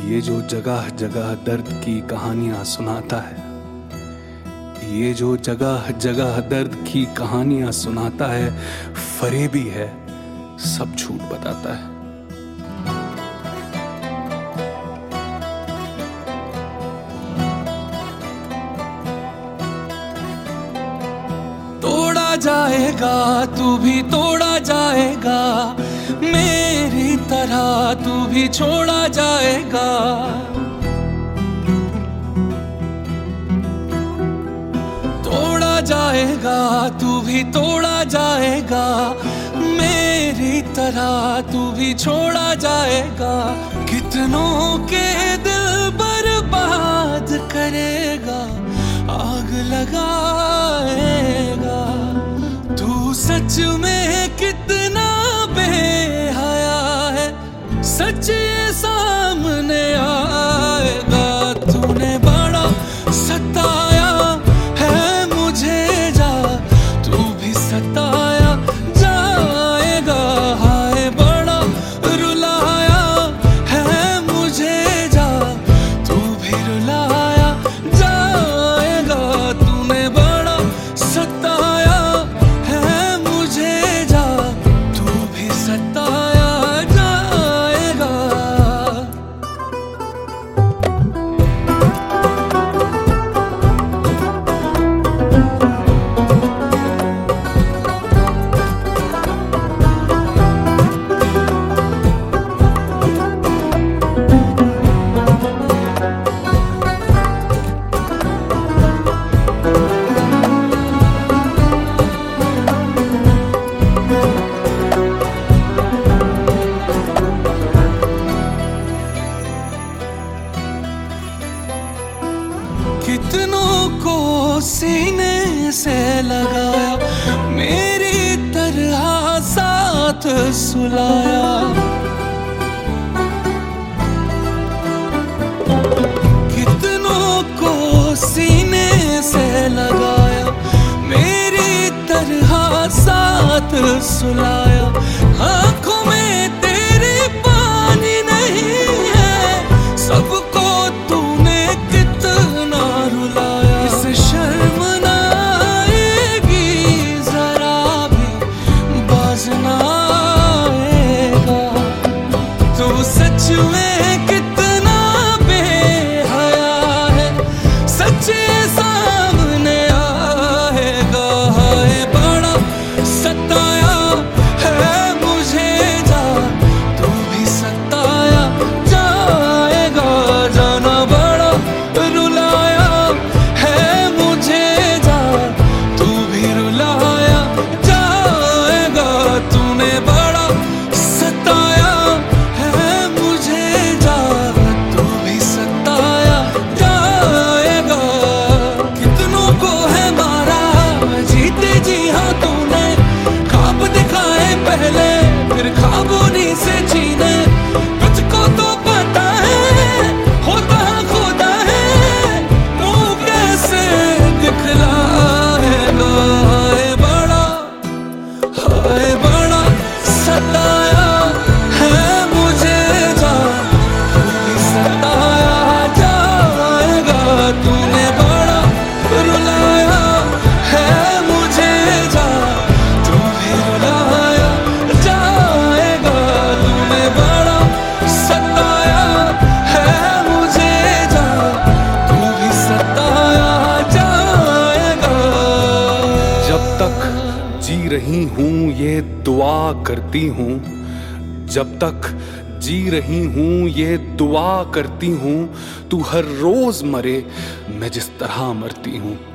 ये जो जगह जगह दर्द की कहानियां सुनाता है, ये जो जगह जगह दर्द की कहानियां सुनाता है, फरेबी है, सब झूठ बताता है। तोड़ा जाएगा तू भी तोड़ा जाएगा, मेरी तरह तू भी छोड़ा जाएगा। तोड़ा जाएगा तू भी तोड़ा जाएगा, मेरी तरह तू भी छोड़ा जाएगा। कितनों के दिल बर्बाद करेगा, आग लगाएगा। तू सच में कितना बेहया है, सच ये सामने आएगा। तूने बड़ा सताया है मुझे, जा तू भी सताया जाएगा। हाय बड़ा रुलाया है मुझे, जा तू भी रुलाया जाएगा। तूने बड़ा सताया है मुझे, जा तू भी सताया जाएगा। कितनों को सीने से लगाया, मेरी तरह साथ सुलाया। कितनों को सीने से लगाया, मेरी तरह साथ सुलाया। आंखों में तेरे पानी नहीं है, सबको तूने कितना रुलाया। इस शर्म ना आएगी जरा भी, बाज ना आएगा। तू सच में कितना बेहया है, सच सामने आएगा। हाय बड़ा सताया है मुझे, जा तू भी सताया जाएगा। जाना बड़ा रुलाया है मुझे, जा तू भी रुलाया जाएगा। तूने बड़ा सताया है मुझे, जा तू भी सताया जाएगा। कितनों को है मारा जीते जी हाँ तूने, ख्वाब दिखाए पहले फिर ख्वाब उन्हीं से जीने। तुझको तो पता है होता खुदा है, मुंह कैसे दिखलाएगा। हाय बड़ा सताया है मुझे, जा तू भी सताया जाएगा। तूने बड़ा रुलाया है मुझे, जा तू भी रुलाया जाएगा। तूने बड़ा सताया है मुझे, जा तू भी सताया जाएगा। जब तक जी रही हूँ ये दुआ करती हूँ, जब तक जी रही हूँ ये दुआ करती हूँ। तू हर रोज मरे मैं जिस तरह मरती हूँ।